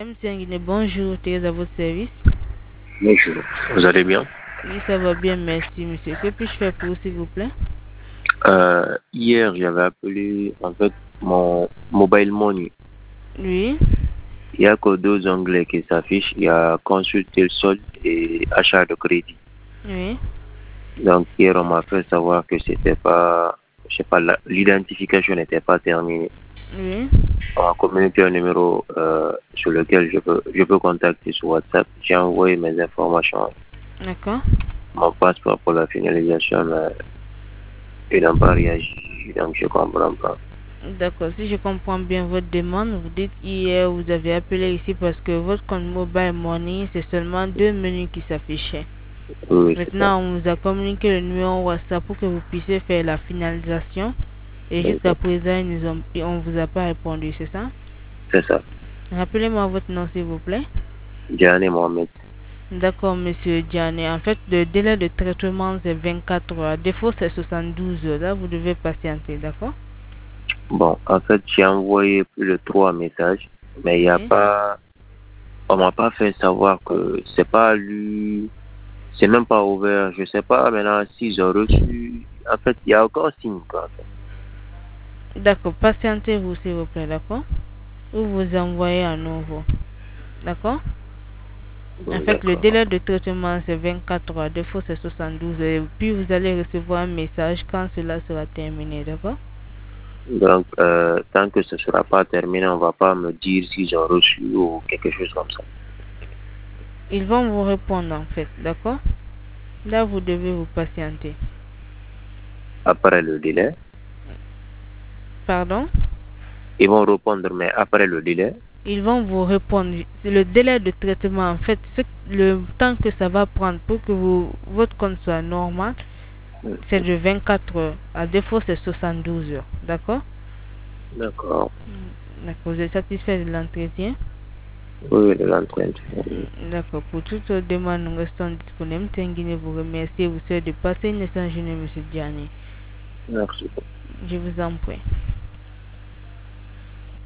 Monsieur Nguyen, bonjour, Thérèse à votre service. Bonjour, vous allez bien? Oui, ça va bien, merci, monsieur. Que puis-je faire pour vous, s'il vous plaît? Hier, j'avais appelé en fait mon mobile money. Oui, Il n'y a que deux onglets qui s'affichent. Il y a consulter le solde et achat de crédit. oui, Donc hier, on m'a fait savoir que c'était pas, je sais pas, l'identification n'était pas terminée. oui. On m'a communiqué un numéro sur lequel je peux contacter sur WhatsApp. J'ai envoyé mes informations, D'accord. mon passeport pour la finalisation, mais ils n'ont pas réagi. Donc je comprends pas. D'accord. Si je comprends bien votre demande, vous dites hier vous avez appelé ici parce que votre compte mobile money, c'est seulement deux menus qui s'affichaient. Oui, c'est ça. Maintenant, on vous a communiqué le numéro WhatsApp pour que vous puissiez faire la finalisation. Et jusqu'à Exact. présent, on vous a pas répondu, c'est ça? C'est ça. Rappelez-moi votre nom, s'il vous plaît. Diane Mohamed. D'accord, monsieur Diane. En fait, le délai de traitement, c'est 24 heures. À défaut, c'est 72 heures. Là, vous devez patienter, d'accord? Bon, en fait, j'ai envoyé plus de 3 messages, mais il n'y a Oui. pas, on m'a pas fait savoir que c'est pas lui, c'est même pas ouvert. Je sais pas maintenant s'ils ont reçu. En fait, il n'y a aucun signe, quoi. D'accord, patientez-vous, s'il vous plaît, d'accord? Ou vous envoyez à nouveau, d'accord? En Bon, fait, le d'accord. délai de traitement, c'est 24 heures. À défaut, c'est 72 heures. Et puis, vous allez recevoir un message quand cela sera terminé, d'accord? Donc, tant que ce sera pas terminé, on va pas me dire s'ils ont reçu ou quelque chose comme ça. Ils vont vous répondre, en fait, d'accord? Là, vous devez vous patienter. Après le délai, Pardon? ils vont répondre, mais après le délai, Ils vont vous répondre. C'est le délai de traitement. En fait, le temps que ça va prendre pour que votre compte soit normal, c'est de 24 heures. À défaut, c'est 72 heures. D'accord? d'accord. D'accord. Vous êtes satisfait de l'entretien? Oui, de l'entraîne. D'accord. Pour toute demande, nous restons disponibles. Tenguine vous remercie et vous souhaite de passer une excellente journée, monsieur Diani. Merci. Je vous en prie.